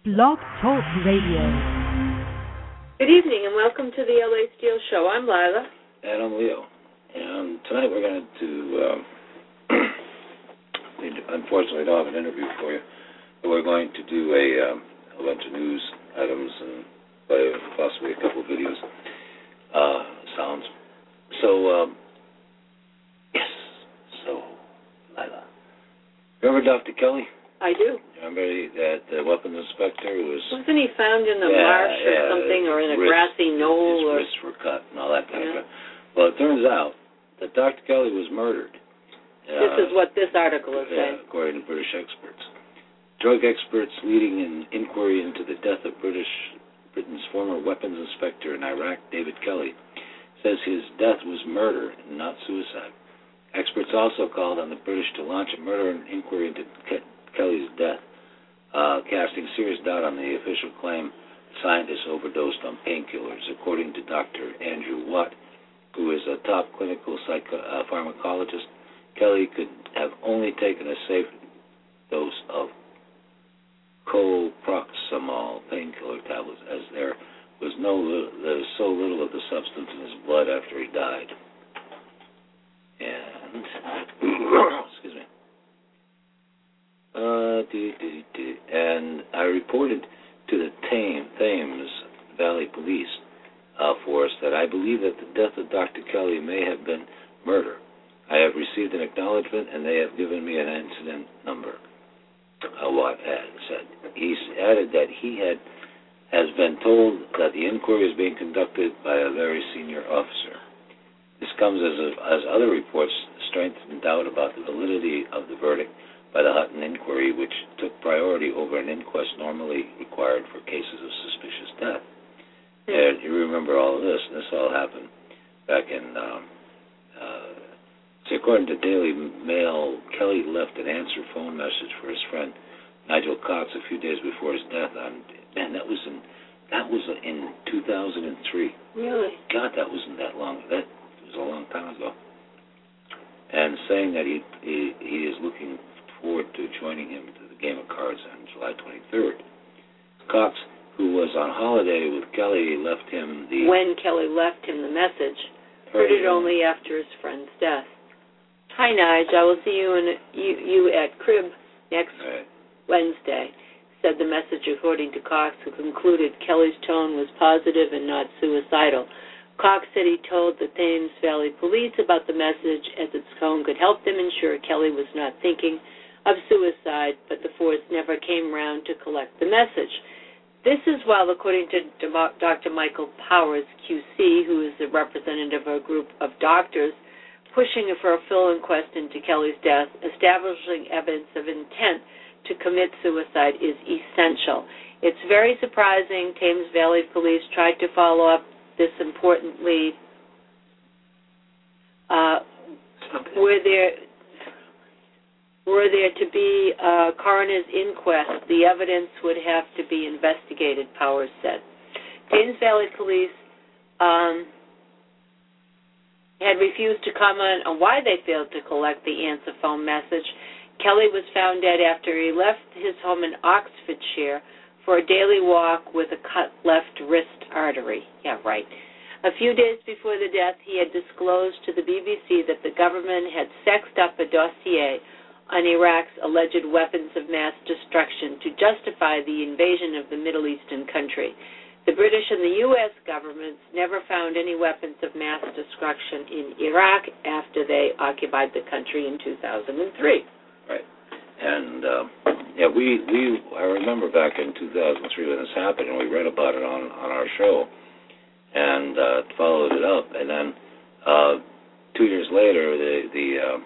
Blog Talk Radio. Good evening and welcome to the LA Steel Show. I'm Lila. And I'm Leo. And tonight we're going to we unfortunately don't have an interview for you, but we're going to do a bunch of news items and possibly a couple of videos, sounds. So, yes. So, Lila. Remember Dr. Kelly? I do. Remember that the weapons inspector was... Wasn't he found in the marsh or something, or in a grassy knoll? His wrists were cut and all that kind of stuff. Well, it turns out that Dr. Kelly was murdered. This is what this article is saying. According to British experts. Drug experts leading an inquiry into the death of Britain's former weapons inspector in Iraq, David Kelly, says his death was murder and not suicide. Experts also called on the British to launch a murder inquiry into Kelly's death, casting serious doubt on the official claim scientists overdosed on painkillers. According to Dr. Andrew Watt, who is a top clinical pharmacologist, Kelly could have only taken a safe dose of coproxamol painkiller tablets, as there was so little of the substance in his blood after he died. And excuse me. And I reported to the Thames Valley Police Force that I believe that the death of Dr. Kelly may have been murder. I have received an acknowledgement, and they have given me an incident number. Watt said. He added that he has been told that the inquiry is being conducted by a very senior officer. This comes as other reports strengthen doubt about the validity of the verdict by the Hutton inquiry, which took priority over an inquest normally required for cases of suspicious death. And you remember all of this, and this all happened back in, according to Daily Mail, Kelly left an answer phone message for his friend Nigel Cox a few days before his death. That was in 2003. Really? God, that wasn't that long. That was a long time ago. And saying that he is looking forward to joining him to the game of cards on July 23rd. Cox, who was on holiday with Kelly, left him the... When Kelly left him the message, heard it only after his friend's death. Hi, Nige. I will see you at Crib next Wednesday, said the message, according to Cox, who concluded Kelly's tone was positive and not suicidal. Cox said he told the Thames Valley Police about the message, as its tone could help them ensure Kelly was not thinking of suicide, but the force never came round to collect the message. This is while, according to Dr. Michael Powers, QC, who is the representative of a group of doctors pushing for a full inquest into Kelly's death, establishing evidence of intent to commit suicide is essential. It's very surprising Thames Valley Police tried to follow up this important lead. Were there to be a coroner's inquest, the evidence would have to be investigated, Powers said. Thames Valley Police had refused to comment on why they failed to collect the answer phone message. Kelly was found dead after he left his home in Oxfordshire for a daily walk with a cut left wrist artery. Yeah, right. A few days before the death, he had disclosed to the BBC that the government had sexed up a dossier on Iraq's alleged weapons of mass destruction to justify the invasion of the Middle Eastern country. The British and the U.S. governments never found any weapons of mass destruction in Iraq after they occupied the country in 2003. Right. And, I remember back in 2003 when this happened, and we read about it on our show and followed it up. And then 2 years later, the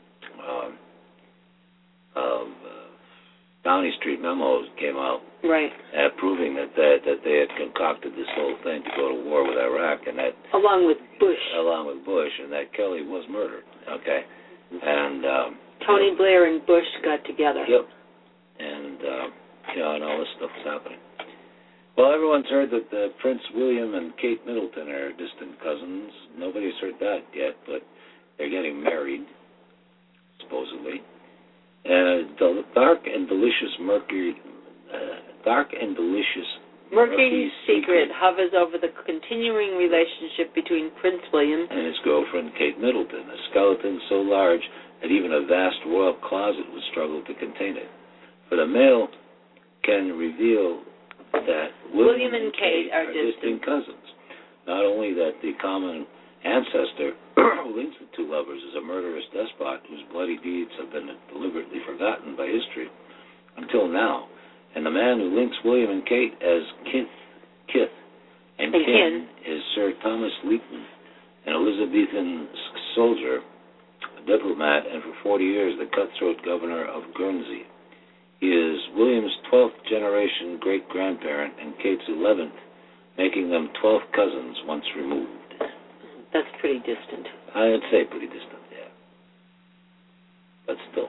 Downing Street memos came out, right, proving that they had concocted this whole thing to go to war with Iraq, and that along with Bush, and that Kelly was murdered. Okay, and Tony Blair and Bush got together. Yep, and and all this stuff was happening. Well, everyone's heard that Prince William and Kate Middleton are distant cousins. Nobody's heard that yet, but they're getting married, supposedly. The dark and delicious dark and delicious murky secret hovers over the continuing relationship between Prince William and his girlfriend, Kate Middleton, a skeleton so large that even a vast royal closet would struggle to contain it. For the mail can reveal that William and Kate are distant cousins. Not only that the common ancestor who links the two lovers is a murderous despot whose bloody deeds have been deliberately forgotten by history until now, and the man who links William and Kate as kith and kin is Sir Thomas Leighton, an Elizabethan soldier, a diplomat, and for 40 years the cutthroat governor of Guernsey. He is William's 12th generation great-grandparent and Kate's 11th, making them 12 cousins once removed. That's pretty distant. I'd say pretty distant, yeah. But still.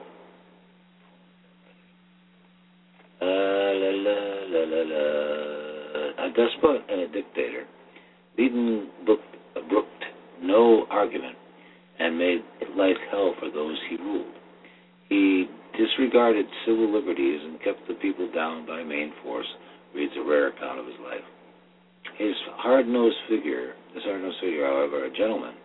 A despot and a dictator, Leighton brooked no argument and made life hell for those he ruled. He disregarded civil liberties and kept the people down by main force, reads a rare account of his life. His hard-nosed figure, however, a gentleman,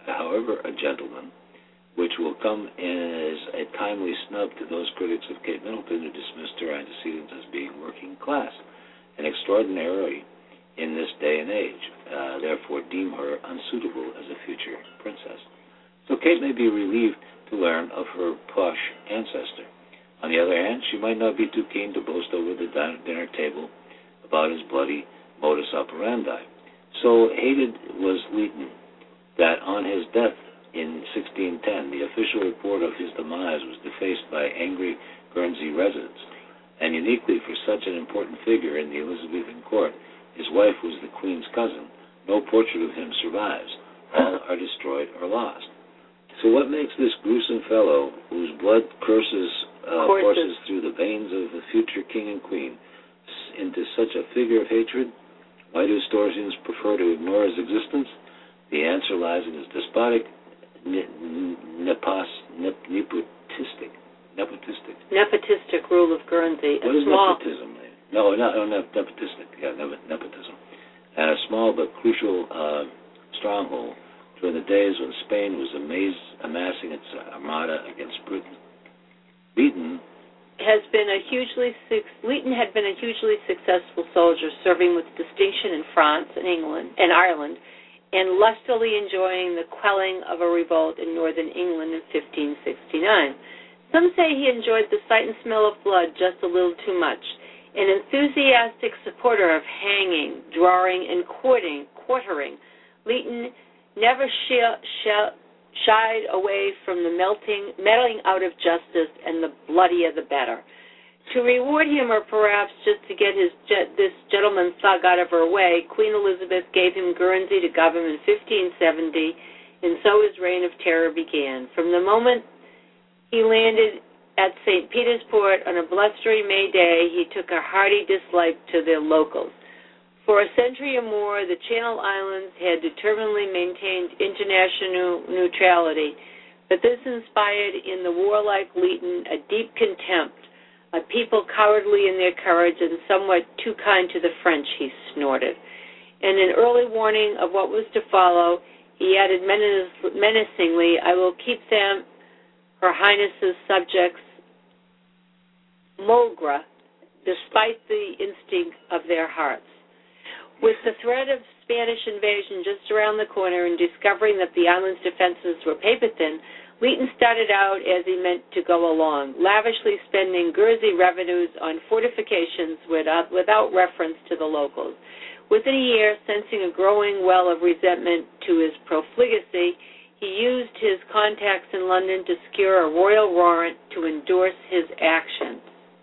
which will come in as a timely snub to those critics of Kate Middleton who dismissed her antecedents as being working class, and extraordinary in this day and age, therefore deem her unsuitable as a future princess. So Kate may be relieved to learn of her posh ancestor. On the other hand, she might not be too keen to boast over the dinner table about his bloody modus operandi. So hated was Leighton that on his death in 1610, the official report of his demise was defaced by angry Guernsey residents. And uniquely for such an important figure in the Elizabethan court, his wife was the Queen's cousin. No portrait of him survives. All are destroyed or lost. So what makes this gruesome fellow, whose blood courses through the veins of the future king and queen, into such a figure of hatred? Why do Storzians prefer to ignore his existence? The answer lies in his despotic, nepotistic rule of Guernsey. What is nepotism? No, nepotistic. Yeah, nepotism. And a small but crucial stronghold during the days when Spain was amassing its armada against Britain. Leighton had been a hugely successful soldier, serving with distinction in France and England and Ireland, and lustily enjoying the quelling of a revolt in northern England in 1569. Some say he enjoyed the sight and smell of blood just a little too much. An enthusiastic supporter of hanging, drawing, and quartering, Leighton never shied away from the meting out of justice, and the bloodier the better. To reward him, or perhaps just to get this gentleman's thug out of her way, Queen Elizabeth gave him Guernsey to govern in 1570, and so his reign of terror began. From the moment he landed at St. Peter's Port on a blustery May day, he took a hearty dislike to the locals. For a century or more, the Channel Islands had determinedly maintained international neutrality, but this inspired in the warlike Leighton a deep contempt, a people cowardly in their courage and somewhat too kind to the French, he snorted. And in early warning of what was to follow, he added menacingly, "I will keep them, Her Highness's subjects, Mulgra, despite the instinct of their hearts." With the threat of Spanish invasion just around the corner and discovering that the island's defenses were paper-thin, Leighton started out as he meant to go along, lavishly spending Guernsey revenues on fortifications without reference to the locals. Within a year, sensing a growing well of resentment to his profligacy, he used his contacts in London to secure a royal warrant to endorse his actions.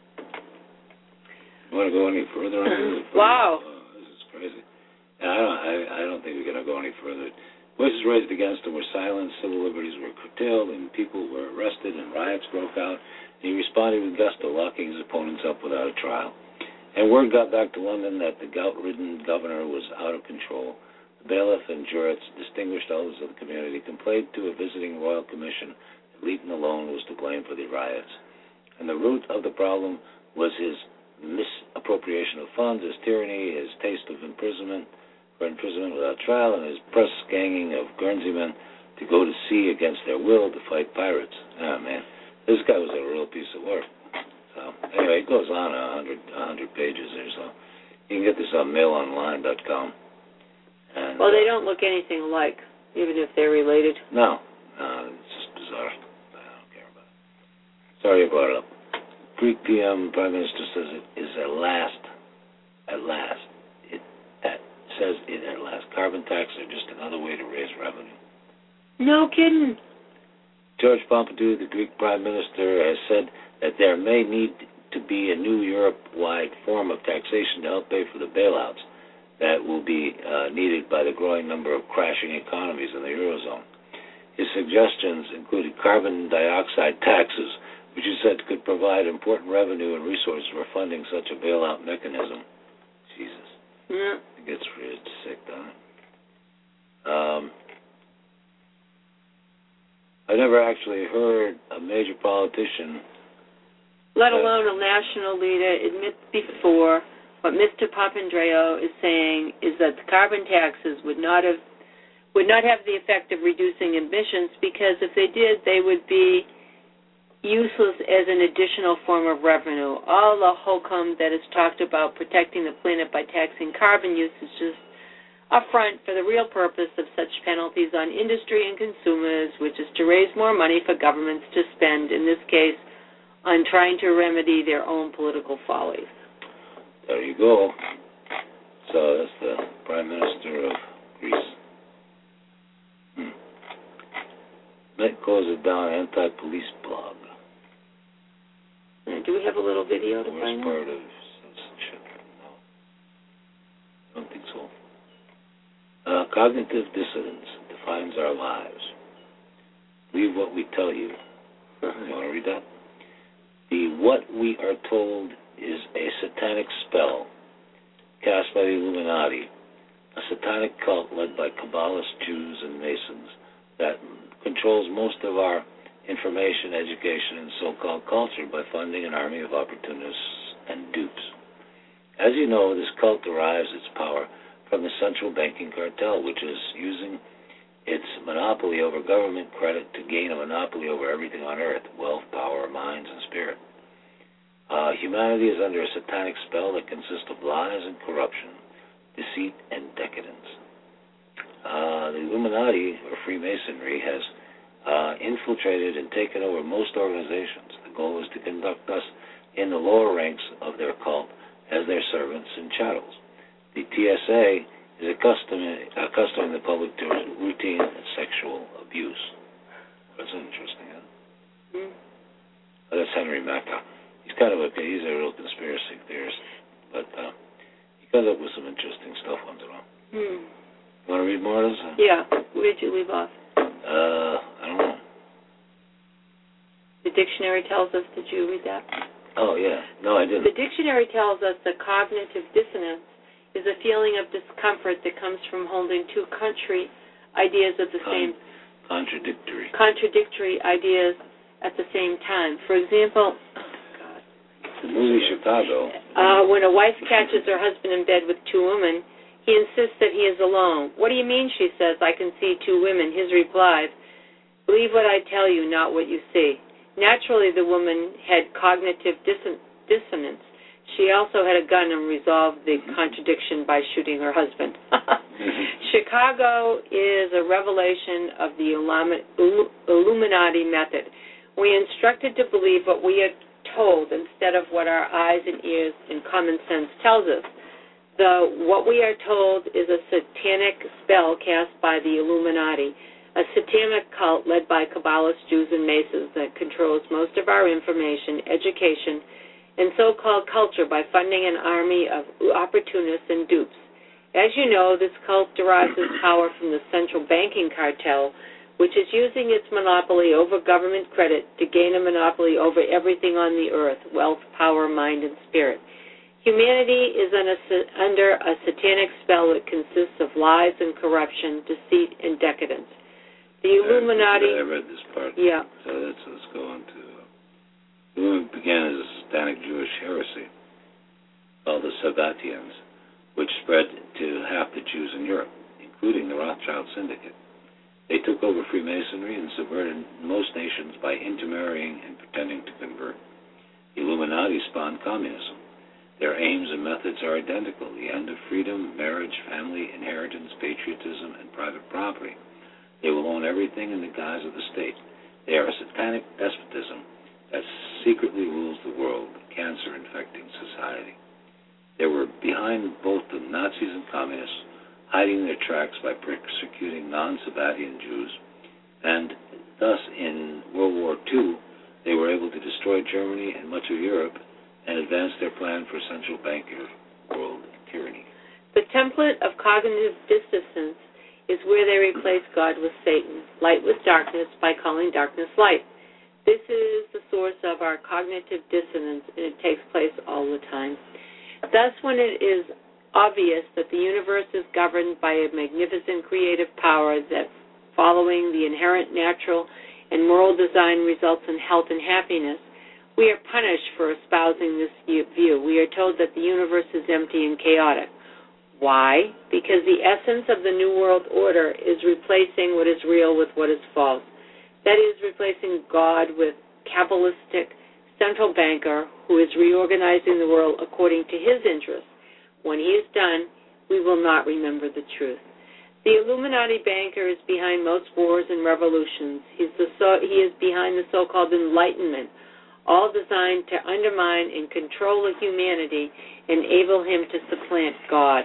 You want to go any further on this? Wow. This is crazy. I don't think we're going to go any further. Voices raised against him were silenced, civil liberties were curtailed, and people were arrested, and riots broke out. And he responded with gusto, locking his opponents up without a trial. And word got back to London that the gout-ridden governor was out of control. The bailiff and jurates, distinguished elders of the community, complained to a visiting royal commission that Leighton alone was to blame for the riots. And the root of the problem was his misappropriation of funds, his tyranny, his taste of imprisonment without trial, and his press ganging of Guernsey men to go to sea against their will to fight pirates. Oh, man. This guy was a real piece of work. So, anyway, it goes on 100 pages or so. You can get this on mailonline.com. And, well, they don't look anything alike, even if they're related. No, it's just bizarre. I don't care about it. Sorry I brought it up. Greek PM Prime Minister says it is at last. Carbon taxes are just another way to raise revenue. No kidding. George Pompidou, the Greek Prime Minister, has said that there may need to be a new Europe-wide form of taxation to help pay for the bailouts that will be needed by the growing number of crashing economies in the Eurozone. His suggestions included carbon dioxide taxes, which he said could provide important revenue and resources for funding such a bailout mechanism. Jesus. Yeah. It gets really sick, doesn't it? I've never actually heard a major politician, let alone a national leader, admit before what Mr. Papandreou is saying is that the carbon taxes would not have the effect of reducing emissions, because if they did, they would be useless as an additional form of revenue. All the hokum that is talked about protecting the planet by taxing carbon use is just a front for the real purpose of such penalties on industry and consumers, which is to raise more money for governments to spend, in this case, on trying to remedy their own political follies. There you go. So that's the Prime Minister of Greece. That closes down anti-police blog. Do we have a little video to Worst find out? part of censorship? No. I don't think so. Cognitive dissonance defines our lives. Believe what we tell you. You want to read that? The what we are told is a satanic spell cast by the Illuminati, a satanic cult led by Kabbalists, Jews, and Masons that controls most of our information, education, and so-called culture by funding an army of opportunists and dupes. As you know, this cult derives its power from the central banking cartel, which is using its monopoly over government credit to gain a monopoly over everything on earth: wealth, power, minds, and spirit. Humanity is under a satanic spell that consists of lies and corruption, deceit and decadence. The Illuminati, or Freemasonry, has infiltrated and taken over most organizations. The goal is to conduct us in the lower ranks of their cult as their servants and chattels. The TSA is accustoming the public to routine sexual abuse. That's interesting, huh? That's Henry Mackay. He's he's a real conspiracy theorist, but he comes up with some interesting stuff once in a while. You want to read more of this? Yeah. Where did you leave off? I don't know. The dictionary tells us, did you read that? Oh, yeah. No, I didn't. The dictionary tells us that cognitive dissonance is a feeling of discomfort that comes from holding two contrary ideas at the same contradictory ideas at the same time. For example, the movie Chicago. When a wife catches her husband in bed with two women, he insists that he is alone. What do you mean, she says, I can see two women? His replies, believe what I tell you, not what you see. Naturally, the woman had cognitive dissonance. She also had a gun and resolved the contradiction by shooting her husband. Chicago is a revelation of the Illuminati method. We are instructed to believe what we are told instead of what our eyes and ears and common sense tells us. What we are told is a satanic spell cast by the Illuminati, a satanic cult led by Kabbalists, Jews, and Masons that controls most of our information, education, and so-called culture by funding an army of opportunists and dupes. As you know, this cult derives its power from the central banking cartel, which is using its monopoly over government credit to gain a monopoly over everything on the earth: wealth, power, mind, and spirit. Humanity is under a satanic spell that consists of lies and corruption, deceit, and decadence. The Illuminati... I read this part. Yeah. So let's go on to... The movement began as a satanic Jewish heresy. called the Sabbatians, which spread to half the Jews in Europe, including the Rothschild Syndicate. They took over Freemasonry and subverted most nations by intermarrying and pretending to convert. The Illuminati spawned communism. Their aims and methods are identical: the end of freedom, marriage, family, inheritance, patriotism, and private property. They will own everything in the guise of the state. They are a satanic despotism that secretly rules the world, cancer-infecting society. They were behind both the Nazis and communists, hiding their tracks by persecuting non-Sabbatian Jews, and thus in World War II they were able to destroy Germany and much of Europe and advance their plan for central banker world tyranny. The template of cognitive dissonance is where they replace God with Satan, light with darkness, by calling darkness light. This is the source of our cognitive dissonance, and it takes place all the time. Thus, when it is obvious that the universe is governed by a magnificent creative power that, following the inherent natural and moral design, results in health and happiness, we are punished for espousing this view. We are told that the universe is empty and chaotic. Why? Because the essence of the New World Order is replacing what is real with what is false. That is, replacing God with Kabbalistic central banker who is reorganizing the world according to his interests. When he is done, we will not remember the truth. The Illuminati banker is behind most wars and revolutions. He is behind the so-called Enlightenment, all designed to undermine and control humanity and enable him to supplant God.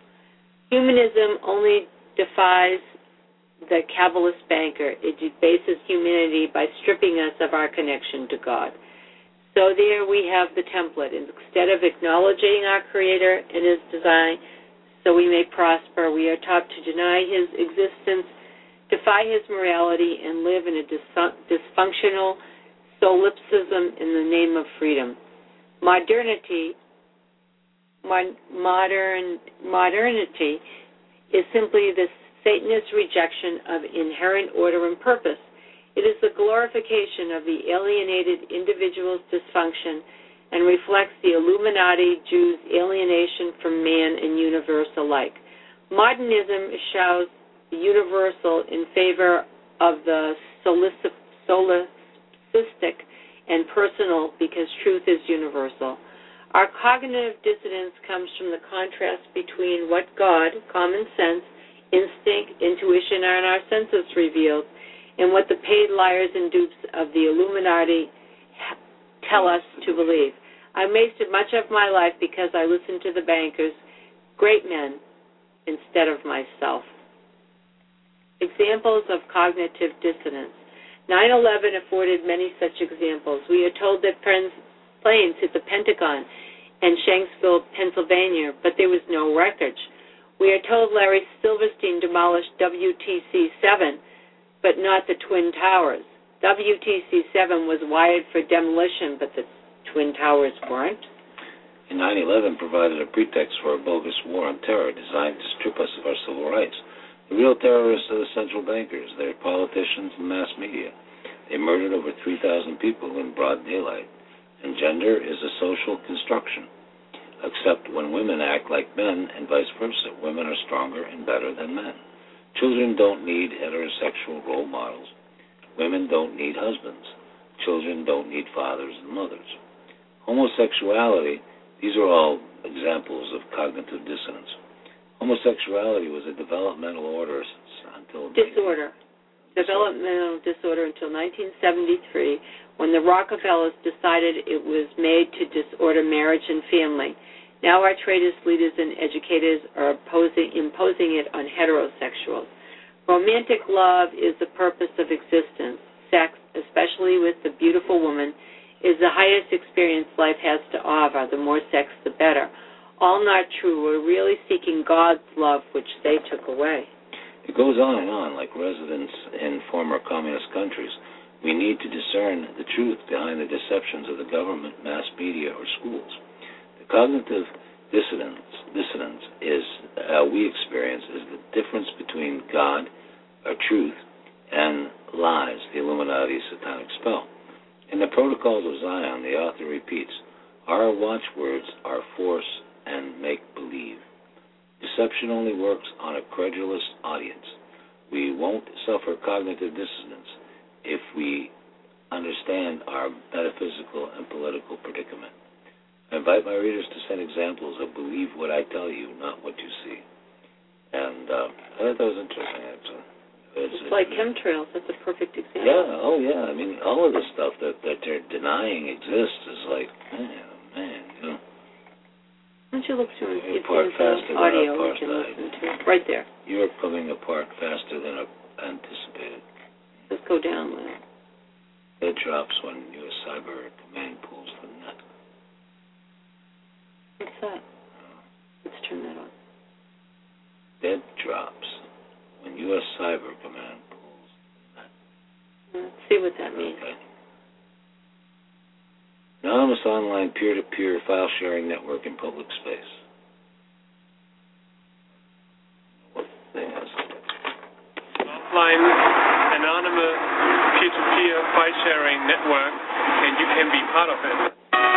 Humanism only defies the Kabbalist banker. It debases humanity by stripping us of our connection to God. So there we have the template. Instead of acknowledging our Creator and His design so we may prosper, we are taught to deny His existence, defy His morality, and live in a dysfunctional solipsism in the name of freedom. Modernity is simply the Satanist rejection of inherent order and purpose. It is the glorification of the alienated individual's dysfunction and reflects the Illuminati Jews' alienation from man and universe alike. Modernism espoused the universal in favor of the solipsistic and personal, because truth is universal. Our cognitive dissonance comes from the contrast between what God, common sense, instinct, intuition, and our senses revealed, and what the paid liars and dupes of the Illuminati tell us to believe. I wasted much of my life because I listened to the bankers, great men, instead of myself. Examples of cognitive dissonance. 9/11 afforded many such examples. We are told that planes hit the Pentagon and Shanksville, Pennsylvania, but there was no wreckage. We are told Larry Silverstein demolished WTC-7, but not the Twin Towers. WTC-7 was wired for demolition, but the Twin Towers weren't. And 9/11 provided a pretext for a bogus war on terror designed to strip us of our civil rights. The real terrorists are the central bankers, their politicians and mass media. They murdered over 3,000 people in broad daylight. And gender is a social construction, except when women act like men and vice versa. Women are stronger and better than men. Children don't need heterosexual role models. Women don't need husbands. Children don't need fathers and mothers. Homosexuality, these are all examples of cognitive dissonance. Homosexuality was a developmental order until developmental disorder until 1973, when the Rockefellers decided it was made to disorder marriage and family. Now our traitors, leaders, and educators are imposing it on heterosexuals. Romantic love is the purpose of existence. Sex, especially with the beautiful woman, is the highest experience life has to offer. The more sex, the better. All not true. We're really seeking God's love, which they took away. It goes on and on, like residents in former communist countries. We need to discern the truth behind the deceptions of the government, mass media, or schools. The cognitive dissonance is, we experience, is the difference between God, or truth, and lies, the Illuminati satanic spell. In the Protocols of Zion, the author repeats, our watchwords are force Deception only works on a credulous audience. We won't suffer cognitive dissonance if we understand our metaphysical and political predicament. I invite my readers to send examples of believe what I tell you, not what you see. And I thought that was interesting, actually. It's like chemtrails. That's a perfect example. Yeah, oh yeah. I mean, all of the stuff that they're denying exists is like, man, you know. Why don't you look through and see the audio we can listen to? Right there. You're coming apart faster than anticipated. Let's go down with it. It drops when U.S. Cyber Command pulls the nut. What's that? Let's turn that on. Dead drops when U.S. Cyber Command pulls the nut. Let's see what that means. Okay. Anonymous online peer-to-peer file sharing network in public space. What thing is it? Offline anonymous peer-to-peer file sharing network, and you can be part of it.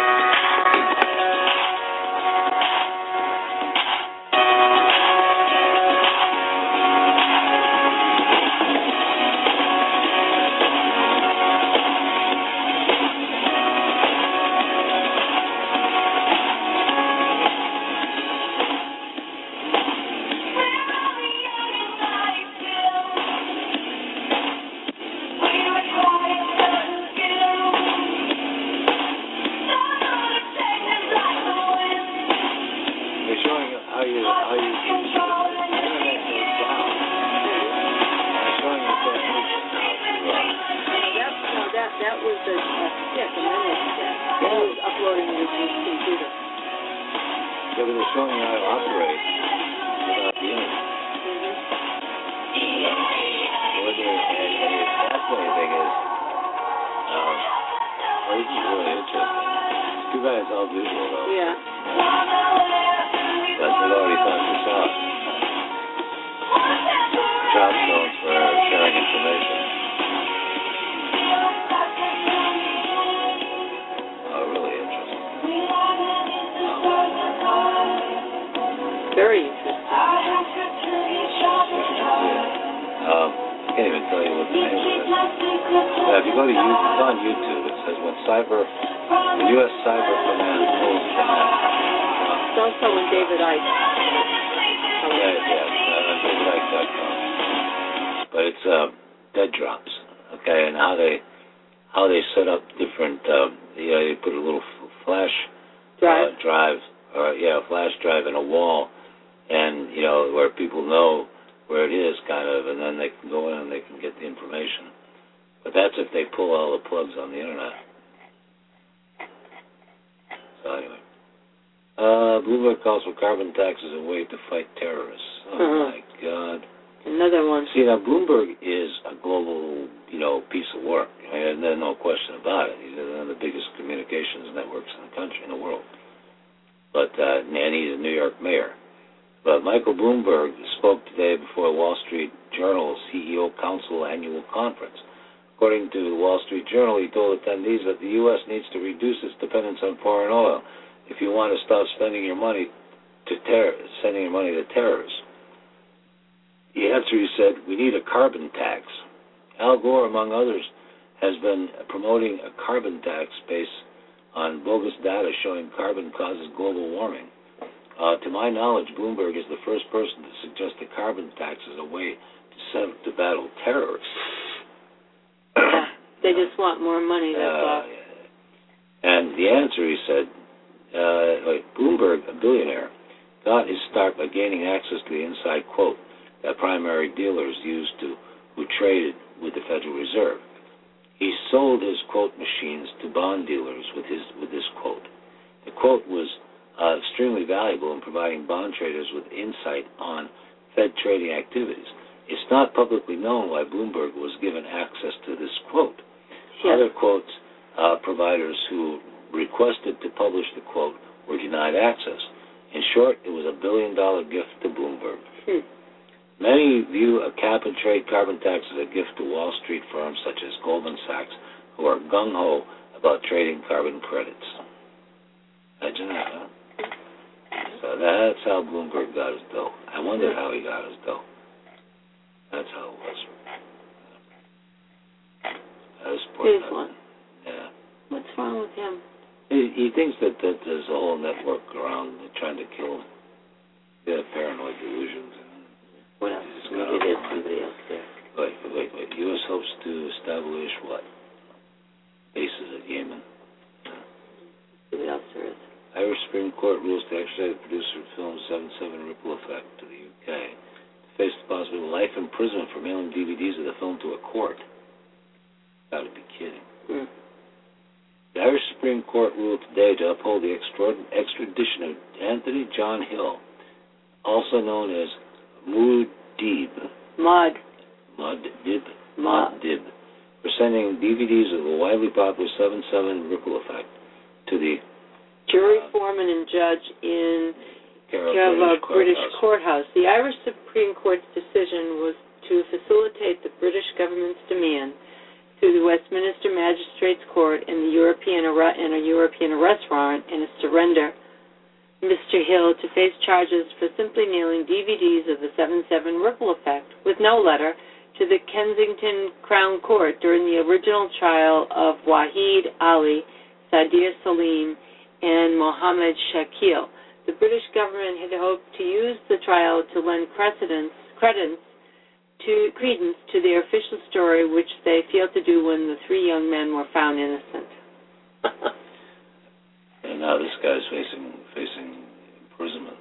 Bloomberg calls for carbon taxes a way to fight terrorists. Oh, my God. Another one. See, now, Bloomberg is a global, piece of work. And there's no question about it. He's one of the biggest communications networks in the country, in the world. But, and he's a New York mayor. But Michael Bloomberg spoke today before the Wall Street Journal CEO Council annual conference. According to the Wall Street Journal, he told attendees that the U.S. needs to reduce its dependence on foreign oil if you want to stop spending your money sending your money to terrorists. The answer, he said, we need a carbon tax. Al Gore, among others, has been promoting a carbon tax based on bogus data showing carbon causes global warming. To my knowledge, Bloomberg is the first person to suggest a carbon tax as a way to battle terrorists. They just want more money, that's all. And the answer, he said, Bloomberg, a billionaire, got his start by gaining access to the inside quote that primary dealers used who traded with the Federal Reserve. He sold his quote machines to bond dealers with this quote. The quote was extremely valuable in providing bond traders with insight on Fed trading activities. It's not publicly known why Bloomberg was given access to this quote. Yes. Other quotes providers who requested to publish the quote were denied access. In short, it was $1 billion gift to Bloomberg. Many view a cap-and-trade carbon tax as a gift to Wall Street firms such as Goldman Sachs, who are gung-ho about trading carbon credits. Imagine that, huh? So that's how Bloomberg got his dough. I wondered how he got his dough. That's how it was. Here's one. Yeah. What's wrong with him? He thinks that there's a whole network around trying to kill him. He had paranoid delusions. What else? Maybe there's somebody else there. Wait. U.S. hopes to establish what? Bases at Yemen. See what else there is. Irish Supreme Court rules to extradite producer of film 7/7 Ripple Effect to the UK. To face the possible life imprisonment for mailing DVDs of the film to a court. Gotta be kidding. The Irish Supreme Court ruled today to uphold the extradition of Anthony John Hill, also known as Muad'Dib, for sending DVDs of the widely popular 7/7 Ripple Effect to the jury foreman and judge in British courthouse. The Irish Supreme Court's decision was to facilitate the British government's demand through the Westminster Magistrates Court and a European arrest warrant and a surrender Mr. Hill to face charges for simply mailing DVDs of the 7/7 Ripple Effect with no letter to the Kensington Crown Court during the original trial of Wahid Ali, Sadir Salim, and Mohammed Shakil. The British government had hoped to use the trial to lend credence to their official story, which they failed to do when the three young men were found innocent. And now this guy's facing imprisonment.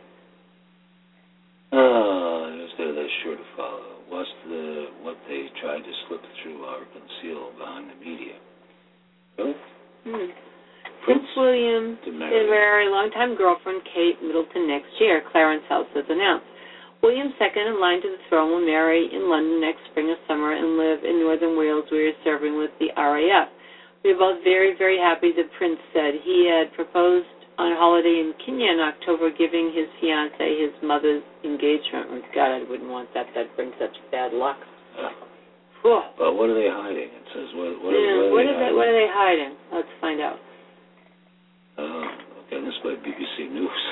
They're sure to follow. What they tried to slip through or conceal behind the media. Really? Prince William to marry longtime girlfriend Kate Middleton next year, Clarence House has announced. William II, in line to the throne, will marry in London next spring or summer and live in northern Wales, where he is serving with the RAF. We are both very, very happy, the prince said. He had proposed on holiday in Kenya in October, giving his fiancée his mother's engagement ring. God, I wouldn't want that. That brings such bad luck. But what are they hiding? It says, what are they hiding? Let's find out. Okay, this is by BBC News.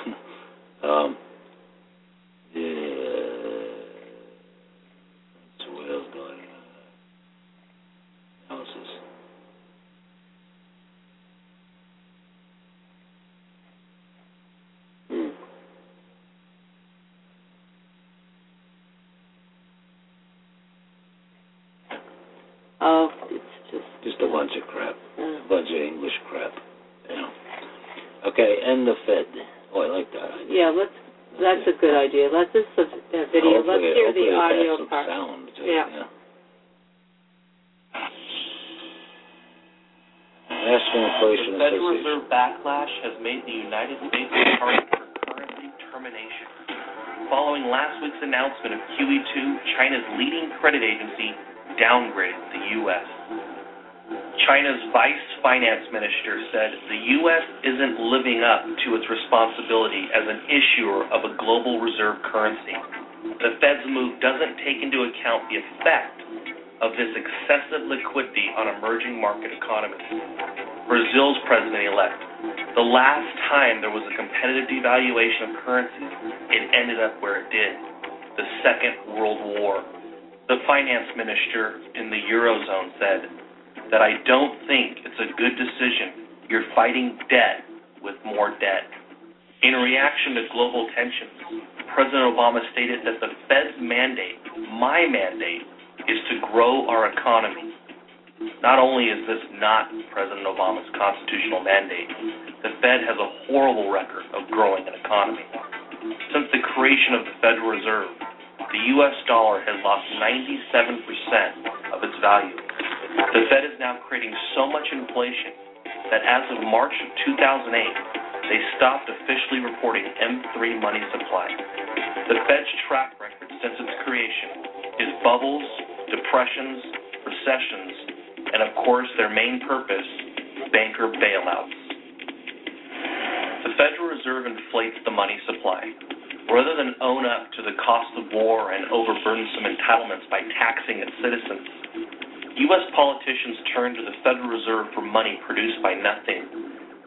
Wales doing analysis. Oh, it's just a bunch of crap. A bunch of English crap. Yeah. Okay, and the Fed. Oh, I like that idea. Yeah, that's a good idea. Let's just video. Let's hear the audio part. Sound too. Yeah. National inflation. The Federal Reserve backlash has made the United States a target for currency termination. Following last week's announcement of QE2, China's leading credit agency downgraded the U.S. China's vice finance minister said the U.S. isn't living up to its responsibility as an issuer of a global reserve currency. The Fed's move doesn't take into account the effect of this excessive liquidity on emerging market economies. Brazil's president-elect, the last time there was a competitive devaluation of currencies, it ended up where it did, the Second World War. The finance minister in the Eurozone said that I don't think it's a good decision. You're fighting debt with more debt. In reaction to global tensions, President Obama stated that the Fed's mandate, my mandate, is to grow our economy. Not only is this not President Obama's constitutional mandate, the Fed has a horrible record of growing an economy. Since the creation of the Federal Reserve, the U.S. dollar has lost 97% of its value. The Fed is now creating so much inflation that as of March of 2008, they stopped officially reporting M3 money supply. The Fed's track record since its creation is bubbles, depressions, recessions, and of course their main purpose, banker bailouts. The Federal Reserve inflates the money supply. Rather than own up to the cost of war and overburdensome entitlements by taxing its citizens, U.S. politicians turn to the Federal Reserve for money produced by nothing.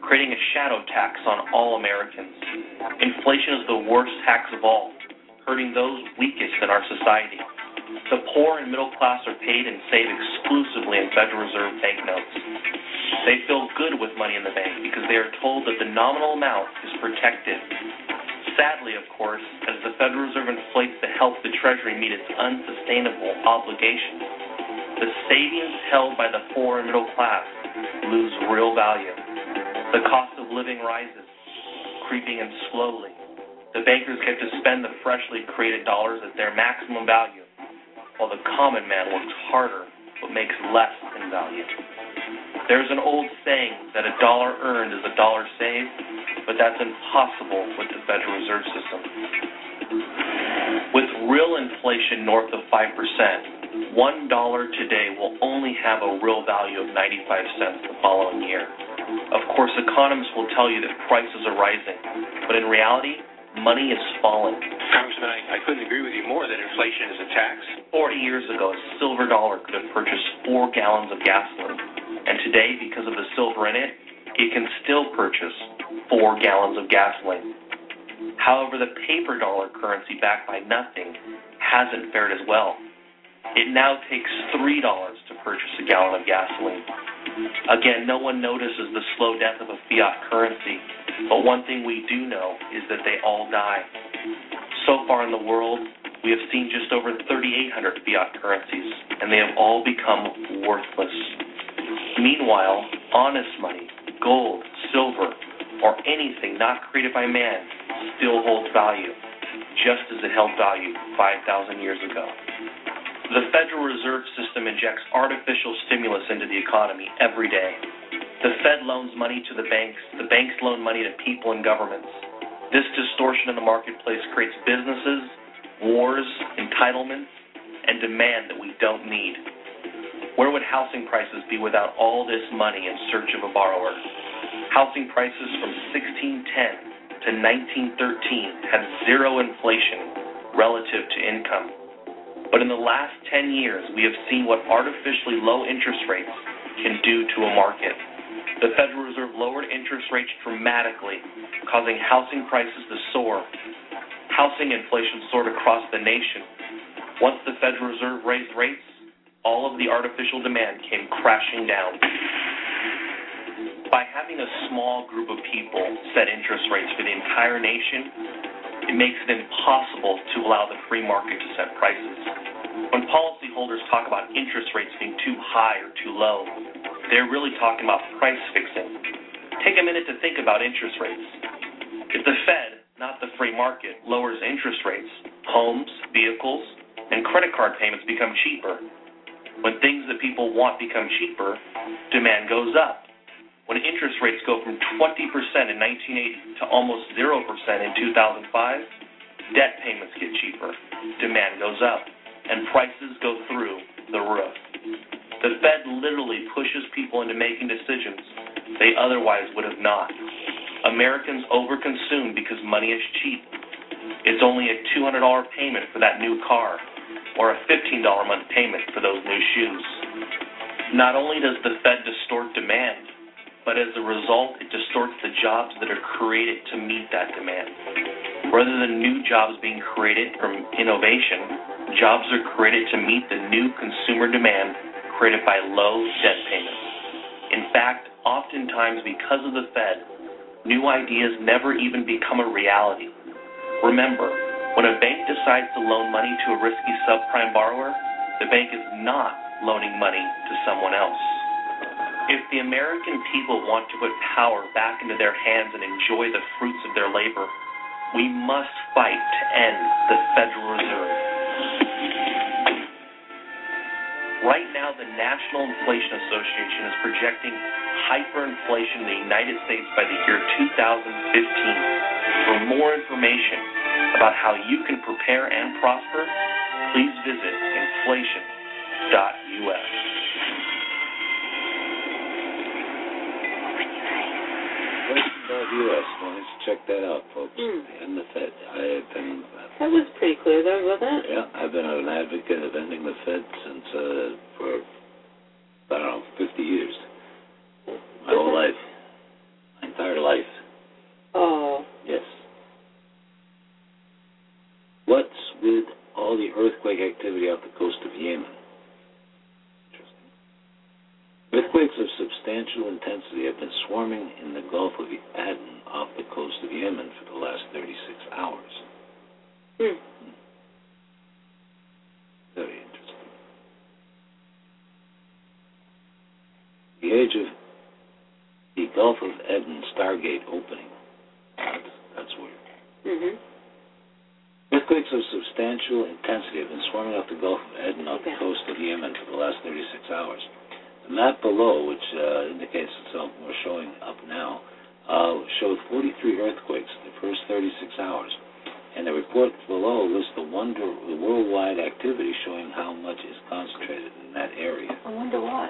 creating a shadow tax on all Americans. Inflation is the worst tax of all, hurting those weakest in our society. The poor and middle class are paid and save exclusively in Federal Reserve banknotes. They feel good with money in the bank because they are told that the nominal amount is protected. Sadly, of course, as the Federal Reserve inflates to help the Treasury meet its unsustainable obligations, the savings held by the poor and middle class lose real value. The cost of living rises, creeping in slowly. The bankers get to spend the freshly created dollars at their maximum value, while the common man works harder but makes less in value. There's an old saying that $1 earned is $1 saved, but that's impossible with the Federal Reserve System. With real inflation north of 5%, $1 today will only have a real value of 95 cents the following year. Of course, economists will tell you that prices are rising, but in reality, money is falling. Congressman, I couldn't agree with you more that inflation is a tax. 40 years ago, a silver dollar could have purchased 4 gallons of gasoline. And today, because of the silver in it, it can still purchase 4 gallons of gasoline. However, the paper dollar currency backed by nothing hasn't fared as well. It now takes $3 to purchase a gallon of gasoline. Again, no one notices the slow death of a fiat currency, but one thing we do know is that they all die. So far in the world, we have seen just over 3,800 fiat currencies, and they have all become worthless. Meanwhile, honest money, gold, silver, or anything not created by man still holds value, just as it held value 5,000 years ago. The Federal Reserve System injects artificial stimulus into the economy every day. The Fed loans money to the banks loan money to people and governments. This distortion in the marketplace creates businesses, wars, entitlements, and demand that we don't need. Where would housing prices be without all this money in search of a borrower? Housing prices from 1610 to 1913 had zero inflation relative to income. But in the last 10 years, we have seen what artificially low interest rates can do to a market. The Federal Reserve lowered interest rates dramatically, causing housing prices to soar. Housing inflation soared across the nation. Once the Federal Reserve raised rates, all of the artificial demand came crashing down. By having a small group of people set interest rates for the entire nation, it makes it impossible to allow the free market to set prices. When policyholders talk about interest rates being too high or too low, they're really talking about price fixing. Take a minute to think about interest rates. If the Fed, not the free market, lowers interest rates, homes, vehicles, and credit card payments become cheaper. When things that people want become cheaper, demand goes up. When interest rates go from 20% in 1980 to almost 0% in 2005, debt payments get cheaper, demand goes up, and prices go through the roof. The Fed literally pushes people into making decisions they otherwise would have not. Americans overconsume because money is cheap. It's only a $200 payment for that new car, or a $15 a month payment for those new shoes. Not only does the Fed distort demand, but as a result, it distorts the jobs that are created to meet that demand. Rather than new jobs being created from innovation, jobs are created to meet the new consumer demand created by low debt payments. In fact, oftentimes because of the Fed, new ideas never even become a reality. Remember, when a bank decides to loan money to a risky subprime borrower, the bank is not loaning money to someone else. If the American people want to put power back into their hands and enjoy the fruits of their labor, we must fight to end the Federal Reserve. Right now, the National Inflation Association is projecting hyperinflation in the United States by the year 2015. For more information about how you can prepare and prosper, please visit inflation.us. Inflation.us. Why don't you check that out, folks? And the Fed. That was pretty clear there, wasn't it? Yeah, I've been an advocate of ending the Fed since for 50 years. My whole life. 9,000 entire life. Oh. Yes. What's with all the earthquake activity off the coast of Yemen? Interesting. Earthquakes of substantial intensity have been swarming in the Gulf of Aden off the coast of Yemen for the last 36 hours. Very interesting. The age of the Gulf of Aden Stargate opening. That's weird. Earthquakes of substantial intensity have been swarming off the Gulf of Aden off the coast of Yemen for the last 36 hours. The map below, which indicates itself, we're showing up now, showed 43 earthquakes in the first 36 hours. And the report below lists the worldwide activity showing how much is concentrated in that area. I wonder why.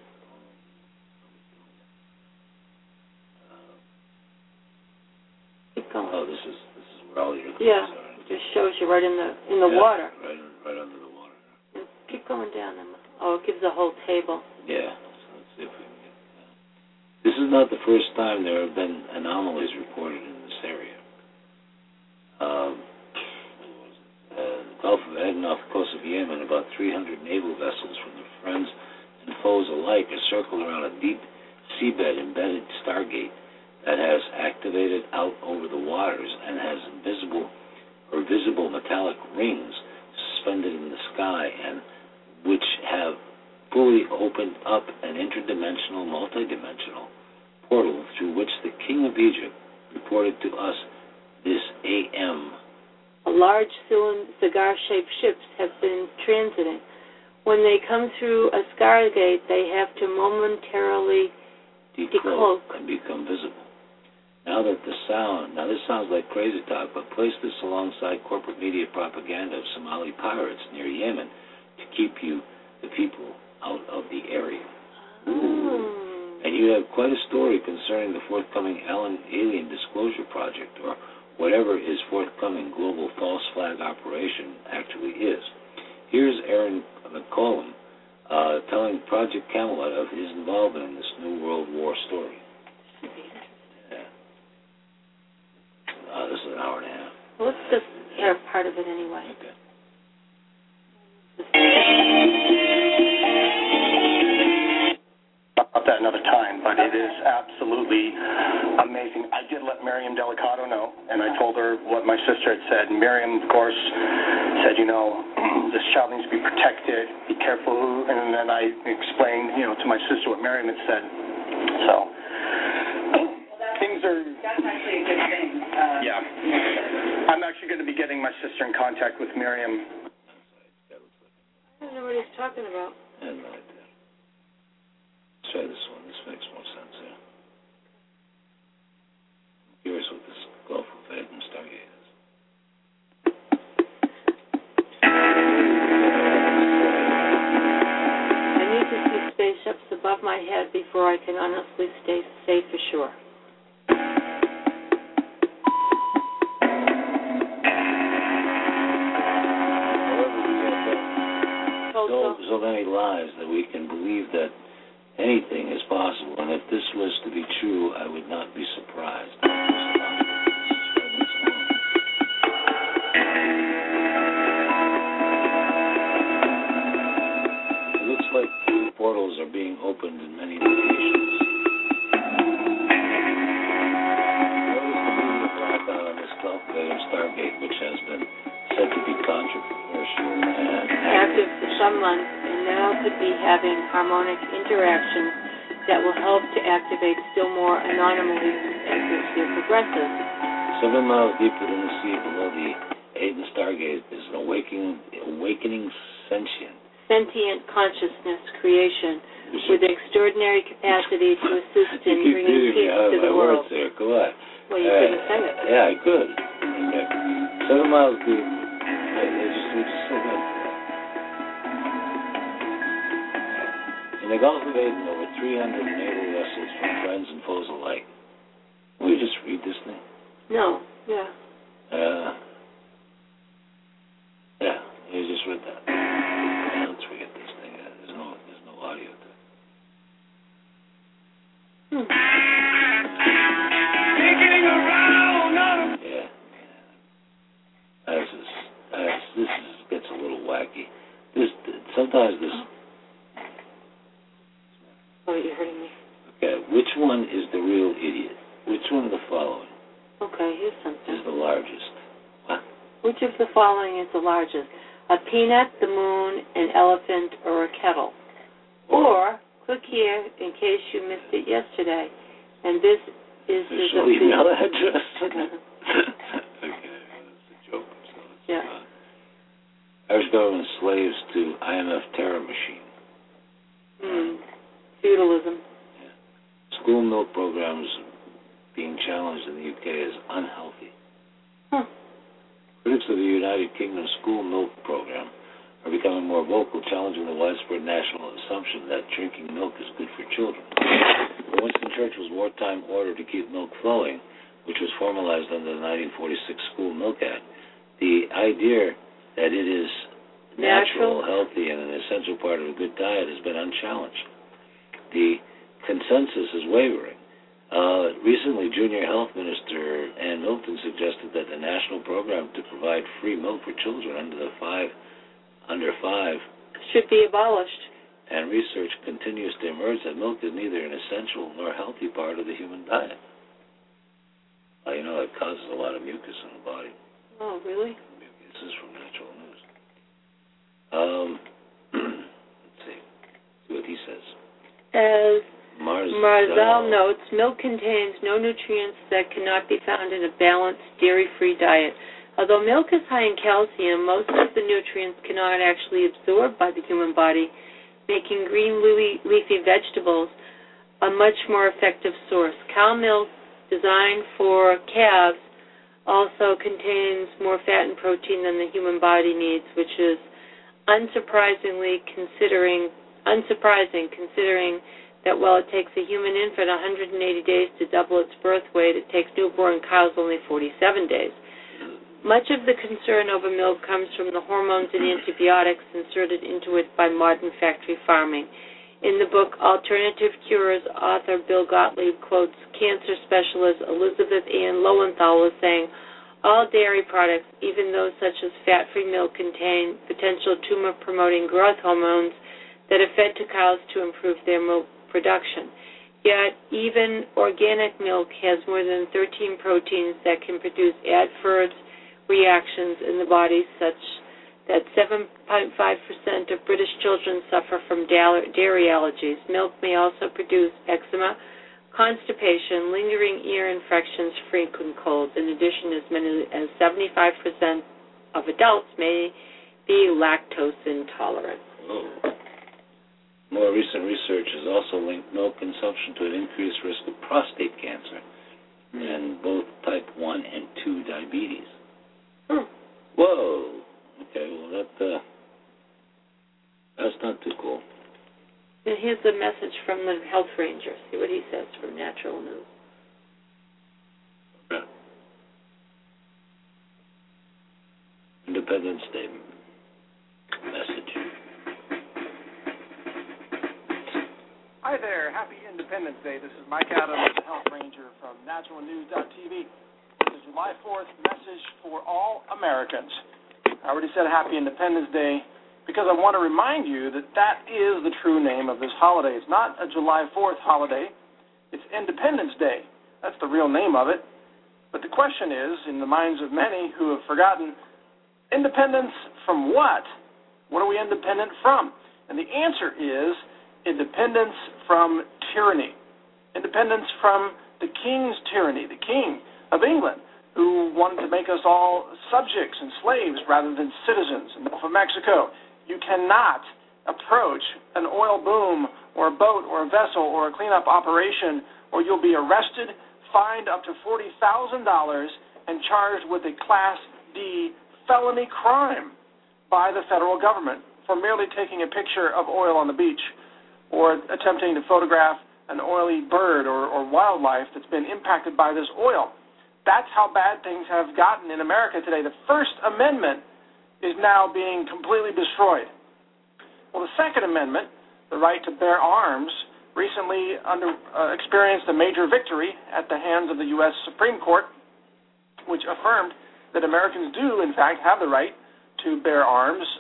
Keep going. Oh, this is where all the earthquakes Yeah. are. Just shows you right in the water. Right under the water. And keep going down. Oh, it gives a whole table. Yeah. So let's see if we can get that. This is not the first time there have been anomalies reported in this area. The Gulf of Aden off the coast of Yemen, about 300 naval vessels from their friends and foes alike are circled around a deep seabed embedded stargate that has activated out over the waters and has visible metallic rings suspended in the sky, and which have fully opened up an interdimensional, multidimensional portal through which the King of Egypt reported to us this AM. Large cigar-shaped ships have been transiting. When they come through a stargate, they have to momentarily decloak and become visible. Now this sounds like crazy talk, but place this alongside corporate media propaganda of Somali pirates near Yemen to keep the people, out of the area. And you have quite a story concerning the forthcoming alien disclosure project, or whatever his forthcoming global false flag operation actually is. Here's Aaron McCollum telling Project Camelot of his involvement in this new World War story. This is an hour and a half. Well, let's just hear part of it anyway. Okay. About that another time, but it is absolutely amazing. I did let Miriam Delicato know, and I told her what my sister had said. And Miriam, of course, said, this child needs to be protected, be careful who, and then I explained, to my sister what Miriam had said. So, things are... That's actually a good thing. Yeah. I'm actually going to be getting my sister in contact with Miriam. I don't know what he's talking about. And right there. Let's try this one. This makes more sense here. I'm curious what this Gulf of Aden Stargate is. I need to see spaceships above my head before I can honestly say for sure. So many lies that we can believe that anything is possible, and if this was to be true, I would not be surprised. It looks like new portals are being opened in many locations. Notice the media blackout on this Gulf of Aden Stargate, which has been said to be controversial and active for some months, and now could be having harmonic interactions that will help to activate still more anomalies as this year progresses. 7 miles deeper than the sea below the Aden Stargate is an awakening sentient consciousness creation with extraordinary capacity to assist in bringing peace to the world. There. Go on. Well, you couldn't say it. Yeah, I could. Okay. 7 miles deep. We just said that. In the Gulf of Aden, over 300 naval vessels from friends and foes alike. Will you just read this thing? No. Yeah. Yeah, you just read that. Yeah, let's forget this thing. There's no audio to it. sympathize this. Oh, you're hurting me. Okay, which one is the real idiot? Which one of the following Okay, here's something. is the largest? What? Which of the following is the largest? A peanut, the moon, an elephant, or a kettle? Or, click here in case you missed it yesterday. And this is his official email address. Okay. Okay, that's a joke. So it's, Yeah. Irish government slaves to IMF terror machine. Feudalism. School milk programs being challenged in the UK as unhealthy. Huh. Critics of the United Kingdom school milk program are becoming more vocal, challenging the widespread national assumption that drinking milk is good for children. Winston Churchill's wartime order to keep milk flowing, which was formalized under the 1946 School Milk Act, the idea that it is natural, healthy, and an essential part of a good diet has been unchallenged. The consensus is wavering. Recently, Junior Health Minister Ann Milton suggested that the national program to provide free milk for children under 5 should be abolished. And research continues to emerge that milk is neither an essential nor healthy part of the human diet. Well, you know, it causes a lot of mucus in the body. Oh, really? This is from Natural News. Let's see what he says. As Marzal notes, notes, milk contains no nutrients that cannot be found in a balanced, dairy-free diet. Although milk is high in calcium, most of the nutrients cannot actually absorb by the human body, making green leafy vegetables a much more effective source. Cow milk, designed for calves, also contains more fat and protein than the human body needs, which is unsurprising considering that while it takes a human infant 180 days to double its birth weight, it takes newborn cows only 47 days. Much of the concern over milk comes from the hormones and antibiotics inserted into it by modern factory farming. In the book Alternative Cures, author Bill Gottlieb quotes cancer specialist Elizabeth Ann Lowenthal as saying, all dairy products, even those such as fat-free milk, contain potential tumor-promoting growth hormones that are fed to cows to improve their milk production. Yet, even organic milk has more than 13 proteins that can produce adverse reactions in the body, such that 7.5% of British children suffer from dairy allergies. Milk may also produce eczema, constipation, lingering ear infections, frequent colds. In addition, as many as 75% of adults may be lactose intolerant. Oh. More recent research has also linked milk consumption to an increased risk of prostate cancer and both type 1 and 2 diabetes. Whoa. Okay, well, that's not too cool. And here's a message from the health ranger. See what he says from Natural News. Okay. Independence Day message. Hi there. Happy Independence Day. This is Mike Adams, the health ranger from naturalnews.tv. This is July 4th message for all Americans. I already said Happy Independence Day because I want to remind you that that is the true name of this holiday. It's not a July 4th holiday. It's Independence Day. That's the real name of it. But the question is, in the minds of many who have forgotten, independence from what? What are we independent from? And the answer is independence from tyranny. Independence from the king's tyranny, the king of England, who wanted to make us all subjects and slaves rather than citizens. In the Gulf of Mexico, you cannot approach an oil boom or a boat or a vessel or a cleanup operation, or you'll be arrested, fined up to $40,000, and charged with a Class D felony crime by the federal government for merely taking a picture of oil on the beach or attempting to photograph an oily bird or wildlife that's been impacted by this oil. That's how bad things have gotten in America today. The First Amendment is now being completely destroyed. Well, the Second Amendment, the right to bear arms, recently experienced a major victory at the hands of the U.S. Supreme Court, which affirmed that Americans do, in fact, have the right to bear arms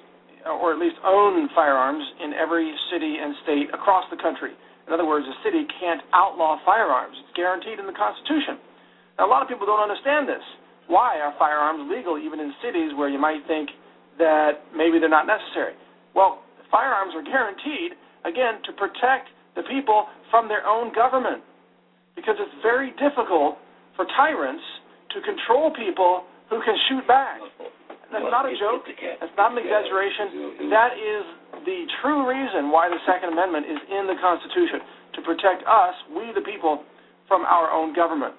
or at least own firearms in every city and state across the country. In other words, a city can't outlaw firearms. It's guaranteed in the Constitution. Now, a lot of people don't understand this. Why are firearms legal even in cities where you might think that maybe they're not necessary? Well, firearms are guaranteed, again, to protect the people from their own government, because it's very difficult for tyrants to control people who can shoot back. That's not a joke. That's not an exaggeration. That is the true reason why the Second Amendment is in the Constitution, to protect us, we the people, from our own government.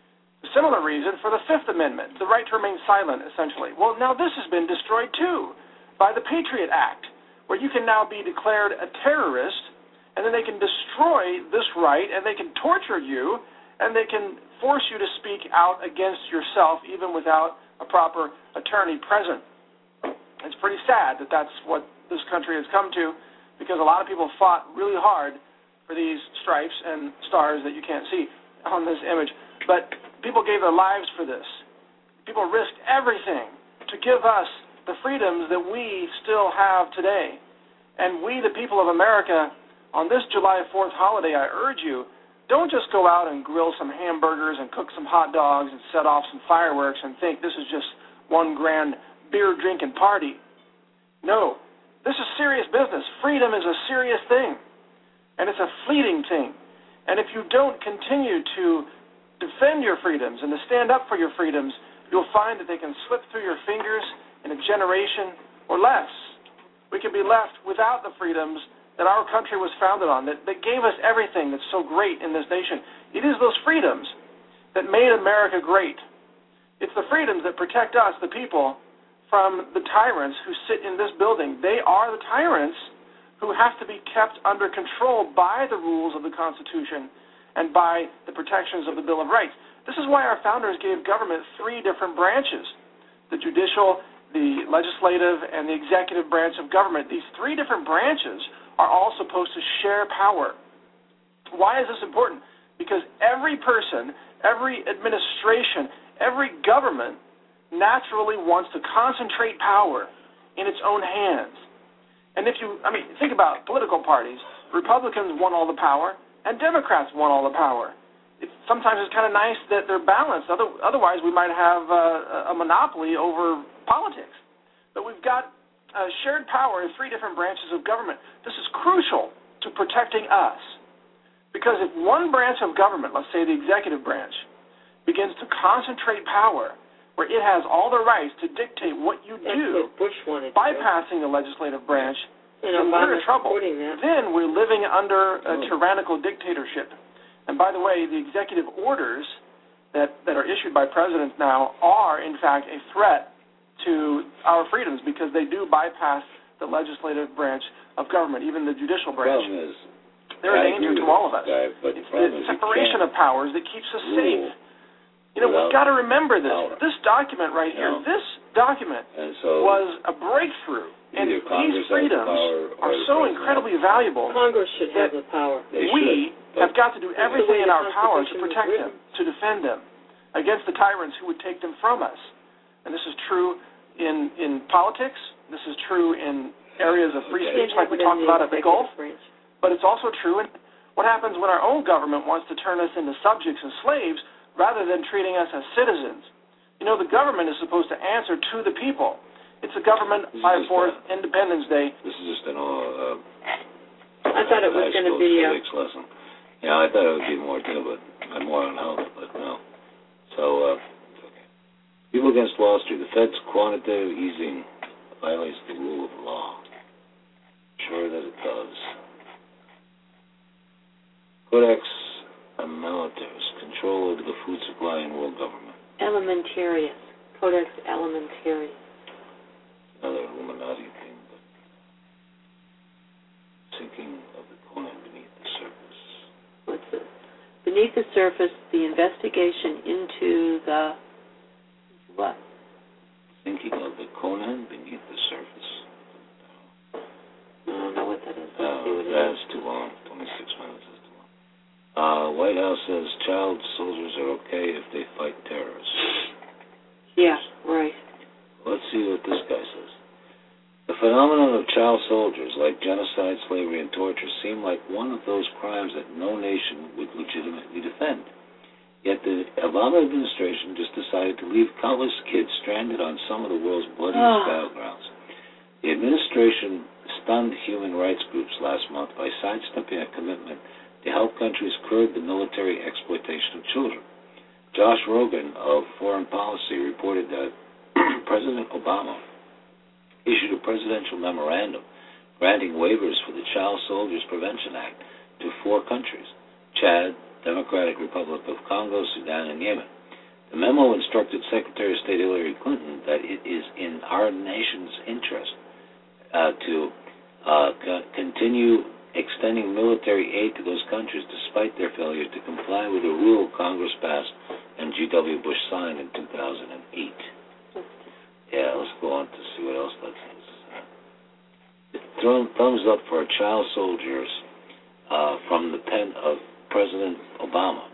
A similar reason for the Fifth Amendment, the right to remain silent, essentially. Well, now this has been destroyed, too, by the Patriot Act, where you can now be declared a terrorist, and then they can destroy this right, and they can torture you, and they can force you to speak out against yourself, even without a proper attorney present. It's pretty sad that that's what this country has come to, because a lot of people fought really hard for these stripes and stars that you can't see on this image. But people gave their lives for this. People risked everything to give us the freedoms that we still have today. And we, the people of America, on this July 4th holiday, I urge you, don't just go out and grill some hamburgers and cook some hot dogs and set off some fireworks and think this is just one grand beer-drinking party. No, this is serious business. Freedom is a serious thing, and it's a fleeting thing. And if you don't continue to defend your freedoms and to stand up for your freedoms, you'll find that they can slip through your fingers in a generation or less. We can be left without the freedoms that our country was founded on, that gave us everything that's so great in this nation. It is those freedoms that made America great. It's the freedoms that protect us, the people, from the tyrants who sit in this building. They are the tyrants who have to be kept under control by the rules of the Constitution and by the protections of the Bill of Rights. This is why our founders gave government three different branches: the judicial, the legislative, and the executive branch of government. These three different branches are all supposed to share power. Why is this important? Because every person, every administration, every government naturally wants to concentrate power in its own hands. And think about political parties. Republicans want all the power, and Democrats want all the power. Sometimes it's kind of nice that they're balanced. Otherwise, we might have a monopoly over politics. But we've got shared power in three different branches of government. This is crucial to protecting us, because if one branch of government, let's say the executive branch, begins to concentrate power where it has all the rights to dictate what you do, bypassing the legislative branch, then we're in trouble. Then we're living under a tyrannical dictatorship. And by the way, the executive orders that are issued by presidents now are, in fact, a threat to our freedoms, because they do bypass the legislative branch of government, even the judicial branch. They're a danger to all of us. It's the separation of powers that keeps us safe. We've got to remember this. This document right here, this document was a breakthrough, and these freedoms are so incredibly valuable. Congress should have the power. We have got to do everything in our power to protect them, to defend them against the tyrants who would take them from us. And this is true in politics. This is true in areas of free speech like we talked about at the Gulf. But it's also true in what happens when our own government wants to turn us into subjects and slaves rather than treating us as citizens. The government is supposed to answer to the people. It's a government by 4th Independence Day. This is just an I thought it was going to be a civics lesson. Yeah, I thought it would be more too, but more on health, but no. So, okay. People Against Wall Street. The Fed's quantitative easing violates the rule of law. Sure that it does. Codex Alimentarius, control over the food supply in world government. Alimentarius. Codex Alimentarius. Another Illuminati thing, but sinking of the Conan beneath the surface. What's this? Beneath the surface, the investigation into the what? Sinking of the Conan beneath the surface. I don't know what that is. That's too long. 26 minutes is too long. White House says child soldiers are okay if they fight terrorists. Yeah, right. Let's see what this guy says. The phenomenon of child soldiers, like genocide, slavery, and torture, seem like one of those crimes that no nation would legitimately defend. Yet the Obama administration just decided to leave countless kids stranded on some of the world's bloodiest battlegrounds. The administration stunned human rights groups last month by sidestepping a commitment to help countries curb the military exploitation of children. Josh Rogin of Foreign Policy reported that President Obama issued a presidential memorandum granting waivers for the Child Soldiers Prevention Act to 4 countries: Chad, Democratic Republic of Congo, Sudan, and Yemen. The memo instructed Secretary of State Hillary Clinton that it is in our nation's interest to continue extending military aid to those countries despite their failure to comply with a rule Congress passed and G.W. Bush signed in 2008. Yeah, let's go on to see what else that says. Thumbs up for child soldiers from the pen of President Obama.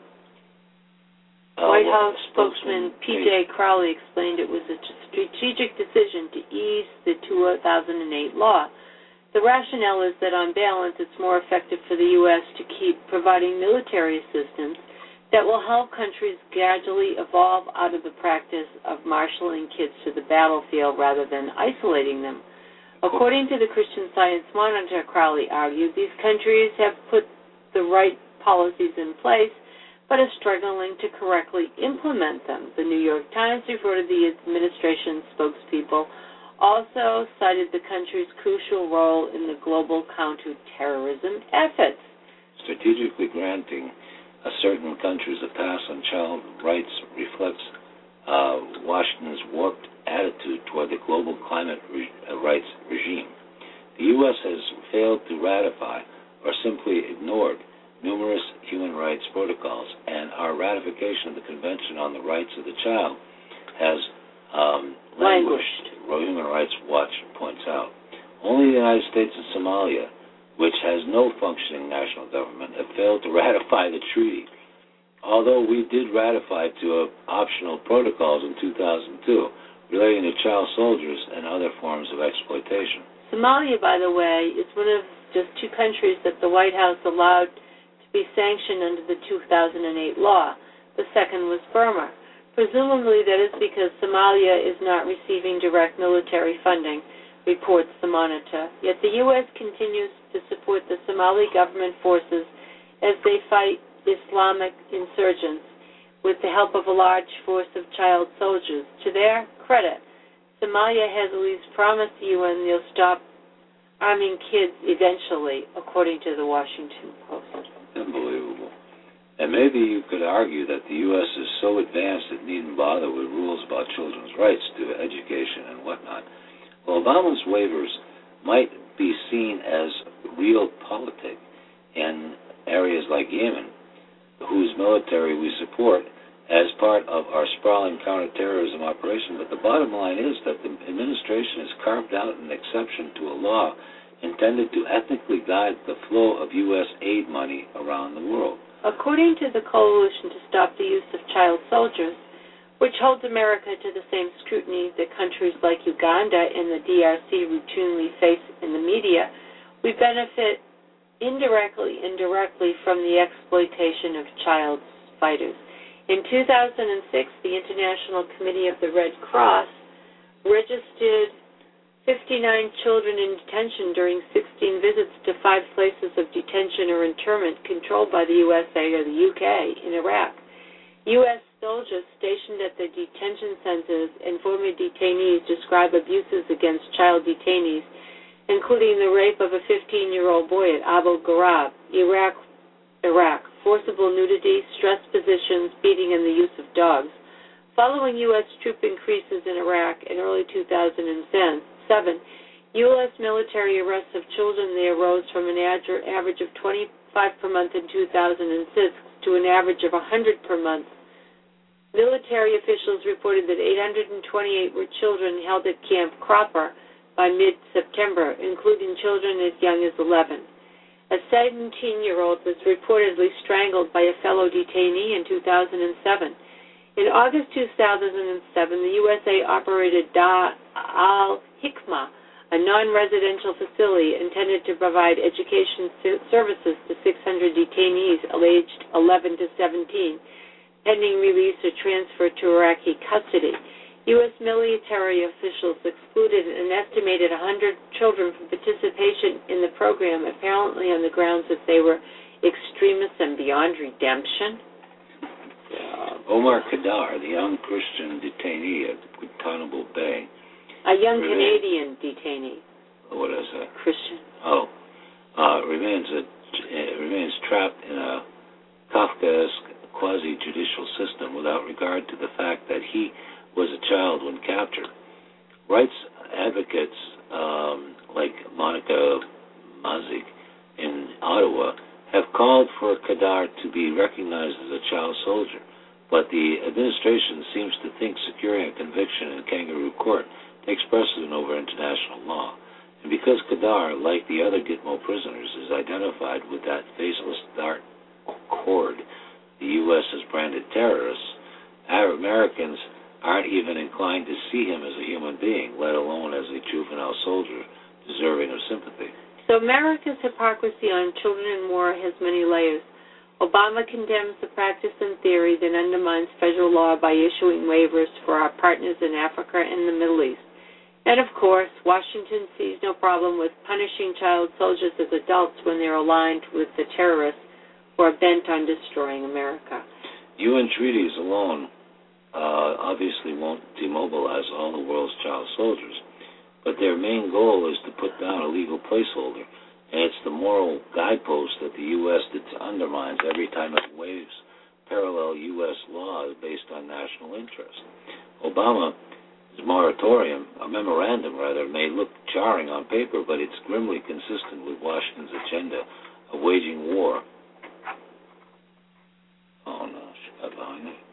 White House spokesman P.J. Crowley explained it was a strategic decision to ease the 2008 law. The rationale is that on balance it's more effective for the U.S. to keep providing military assistance that will help countries gradually evolve out of the practice of marshaling kids to the battlefield rather than isolating them. According to the Christian Science Monitor, Crowley argued, these countries have put the right policies in place but are struggling to correctly implement them. The New York Times reported the administration's spokespeople also cited the country's crucial role in the global counterterrorism efforts. Strategically granting certain countries a pass on child rights reflects Washington's warped attitude toward the global climate rights regime. The U.S. has failed to ratify or simply ignored numerous human rights protocols, and our ratification of the Convention on the Rights of the Child has languished, Human Rights Watch points out. Only the United States and Somalia, which has no functioning national government, have failed to ratify the treaty, although we did ratify 2 optional protocols in 2002 relating to child soldiers and other forms of exploitation. Somalia, by the way, is one of just 2 countries that the White House allowed to be sanctioned under the 2008 law. The second was Burma. Presumably that is because Somalia is not receiving direct military funding, reports the Monitor. Yet the U.S. continues to support the Somali government forces as they fight Islamic insurgents with the help of a large force of child soldiers. To their credit, Somalia has at least promised the UN they'll stop arming kids eventually, according to the Washington Post. Unbelievable. And maybe you could argue that the U.S. is so advanced it needn't bother with rules about children's rights to education and whatnot. Well, Obama's waivers might be seen as realpolitik in areas like Yemen, whose military we support as part of our sprawling counterterrorism operation. But the bottom line is that the administration has carved out an exception to a law intended to ethically guide the flow of U.S. aid money around the world. According to the Coalition to Stop the Use of Child Soldiers, which holds America to the same scrutiny that countries like Uganda and the DRC routinely face in the media, we benefit indirectly and directly from the exploitation of child fighters. In 2006, the International Committee of the Red Cross registered 59 children in detention during 16 visits to 5 places of detention or internment controlled by the USA or the UK in Iraq. U.S. soldiers stationed at the detention centers and former detainees describe abuses against child detainees, including the rape of a 15-year-old boy at Abu Ghraib, Iraq, forcible nudity, stress positions, beating, and the use of dogs. Following U.S. troop increases in Iraq in early 2007, U.S. military arrests of children there rose from an average of 25 per month in 2006 to an average of 100 per month. Military officials reported that 828 were children held at Camp Cropper by mid-September, including children as young as 11. A 17-year-old was reportedly strangled by a fellow detainee in 2007. In August 2007, the USA operated Dar al-Hikmah, a non-residential facility intended to provide education services to 600 detainees aged 11 to 17, pending release or transfer to Iraqi custody. U.S. military officials excluded an estimated 100 children from participation in the program, apparently on the grounds that they were extremists and beyond redemption. Omar Khadr, the young Christian detainee at Guantanamo Bay. A young Canadian detainee. What is that? Christian. Remains trapped in a Kafkaesque quasi-judicial system without regard to the fact that he was a child when captured. Rights advocates like Monica Mazik in Ottawa have called for Khadr to be recognized as a child soldier, but the administration seems to think securing a conviction in kangaroo court takes precedent over international law. And because Khadr, like the other Gitmo prisoners, is identified with that faceless dark cord the U.S. has branded terrorists, our Americans aren't even inclined to see him as a human being, let alone as a juvenile soldier deserving of sympathy. So America's hypocrisy on children in war has many layers. Obama condemns the practice in theory that undermines federal law by issuing waivers for our partners in Africa and the Middle East. And of course, Washington sees no problem with punishing child soldiers as adults when they're aligned with the terrorists who are bent on destroying America. UN treaties alone obviously won't demobilize all the world's child soldiers, but their main goal is to put down a legal placeholder, and it's the moral guidepost that the U.S. undermines every time it waives parallel U.S. laws based on national interest. Obama's memorandum may look jarring on paper, but it's grimly consistent with Washington's agenda of waging war. Oh no, she got behind me.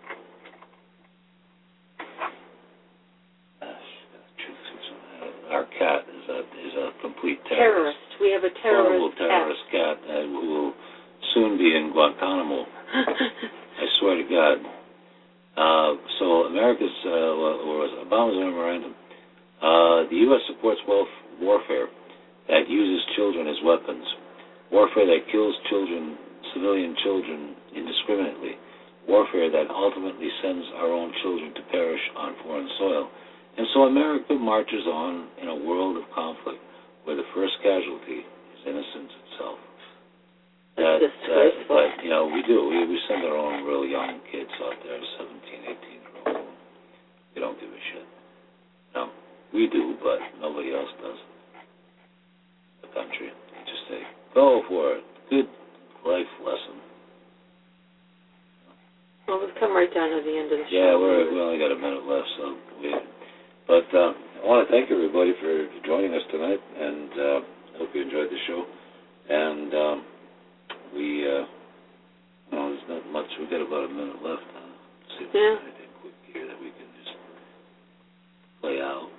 Our cat is a complete terrorist. We have a terrorist cat who will soon be in Guantanamo. I swear to God. So Obama's memorandum. The U.S. supports warfare that uses children as weapons, warfare that kills civilian children indiscriminately, warfare that ultimately sends our own children to perish on foreign soil. And so America marches on in a world of conflict where the first casualty is innocence itself. But we do. We send our own real young kids out there, 17, 18-year-olds. We don't give a shit. No, we do, but nobody else does. The country. They just say, go for it. Good life lesson. Well, we've come right down to the end of the show. Yeah, we only got a minute left, so But I want to thank everybody for joining us tonight, and I hope you enjoyed the show. And there's not much. We've got about a minute left. See if there's anything quick here that we can just play out.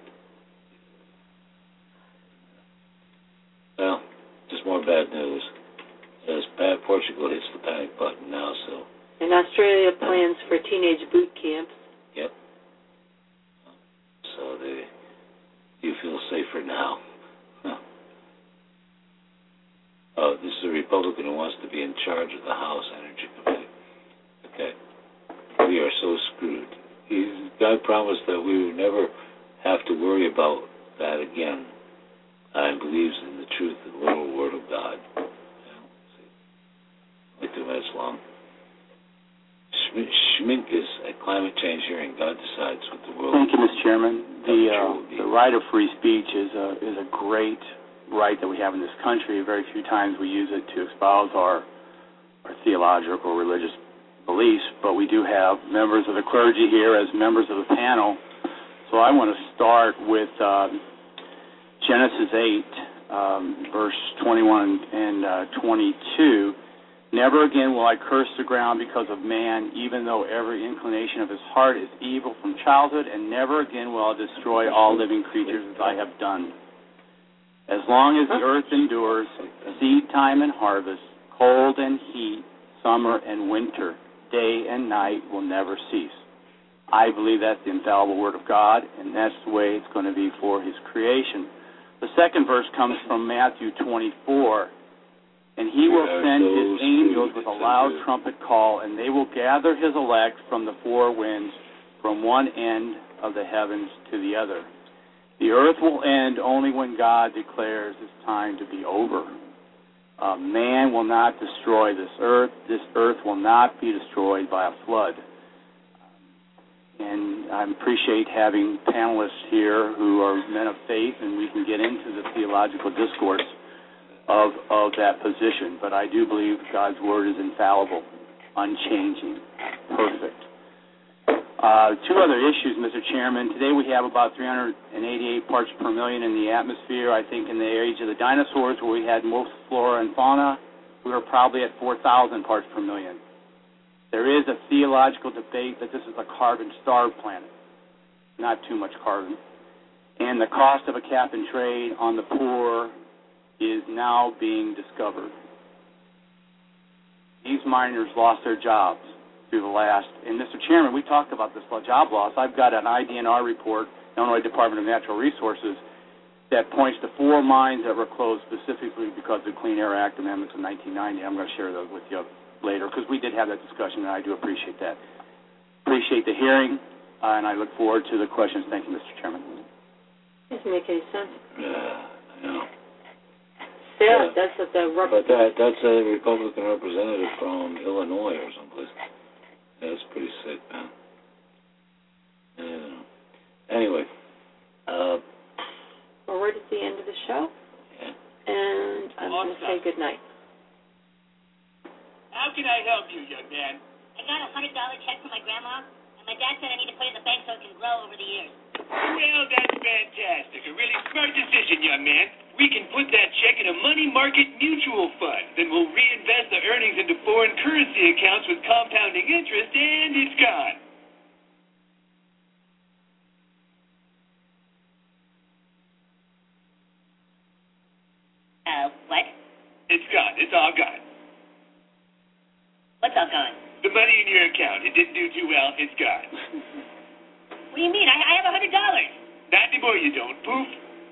Well, just more bad news. As Portugal hits the panic button now, so. And Australia plans for teenage boot camps. Yep. So you feel safer now. Huh. Oh, this is a Republican who wants to be in charge of the House Energy Committee. Okay. We are so screwed. God promised that we would never have to worry about that again. And believes in the truth of the little word of God. Only 2 minutes long. Schmink is a climate change hearing. God decides what the world. Thank you, Mr. Chairman. The right of free speech is a great right that we have in this country. Very few times we use it to espouse our theological or religious beliefs, but we do have members of the clergy here as members of the panel. So I want to start with Genesis 8, verse 21 and 22. Never again will I curse the ground because of man, even though every inclination of his heart is evil from childhood, and never again will I destroy all living creatures as I have done. As long as the earth endures, seed time and harvest, cold and heat, summer and winter, day and night will never cease. I believe that's the infallible Word of God, and that's the way it's going to be for His creation. The second verse comes from Matthew 24. And he will send his angels with a loud trumpet call, and they will gather his elect from the four winds, from one end of the heavens to the other. The earth will end only when God declares it's time to be over. Man will not destroy this earth. This earth will not be destroyed by a flood. And I appreciate having panelists here who are men of faith, and we can get into the theological discourse of that position. But I do believe God's Word is infallible, unchanging, perfect. Two other issues, Mr. Chairman. Today we have about 388 parts per million in the atmosphere. I think in the age of the dinosaurs, where we had most flora and fauna, we were probably at 4,000 parts per million. There is a theological debate that this is a carbon-starved planet, not too much carbon. And the cost of a cap and trade on the poor is now being discovered. These miners lost their jobs through the last, and Mr. Chairman, we talked about this job loss. I've got an IDNR report, Illinois Department of Natural Resources, that points to 4 mines that were closed specifically because of the Clean Air Act amendments in 1990. I'm going to share those with you later because we did have that discussion, and I do appreciate that. Appreciate the hearing, and I look forward to the questions. Thank you, Mr. Chairman. Doesn't make any sense. I know. Yeah, that's what the But that's a Republican representative from Illinois or someplace. That's pretty sick, man. Yeah. Anyway. Well, we're at the end of the show. Yeah. And I'm going to say good night. How can I help you, young man? I got a $100 check from my grandma, and my dad said I need to put it in the bank so it can grow over the years. Well, that's fantastic. A really smart decision, young man. We can put that check in a money market mutual fund. Then we'll reinvest the earnings into foreign currency accounts with compounding interest, and it's gone. What? It's gone. It's all gone. What's all gone? The money in your account. It didn't do too well. It's gone. What do you mean? I have $100. Not anymore, you don't. Poof.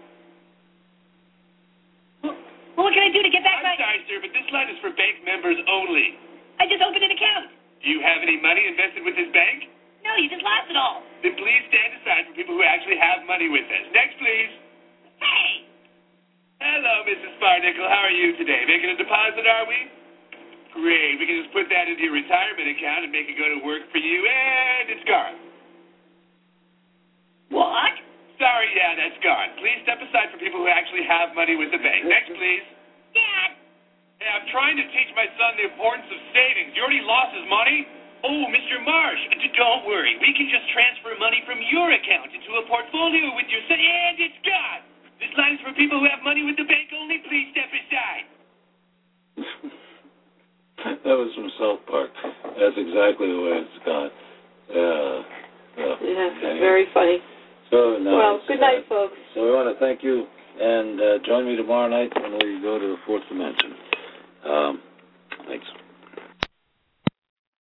Well, what can I do to get back I'm sorry, sir, but this line is for bank members only. I just opened an account. Do you have any money invested with this bank? No, you just lost it all. Then please stand aside for people who actually have money with us. Next, please. Hey! Hello, Mrs. Sparnickel. How are you today? Making a deposit, are we? Great. We can just put that into your retirement account and make it go to work for you, and it's gone. What? Sorry, yeah, that's gone. Please step aside for people who actually have money with the bank. Next, please. Dad! Hey, I'm trying to teach my son the importance of savings. You already lost his money? Oh, Mr. Marsh, don't worry. We can just transfer money from your account into a portfolio with your son, and it's gone. This line is for people who have money with the bank only. Please step aside. That was from South Park. That's exactly the way it's gone. Yeah, very funny. So nice. Well, good night, folks. So we want to thank you, and join me tomorrow night when we go to the fourth dimension. Thanks.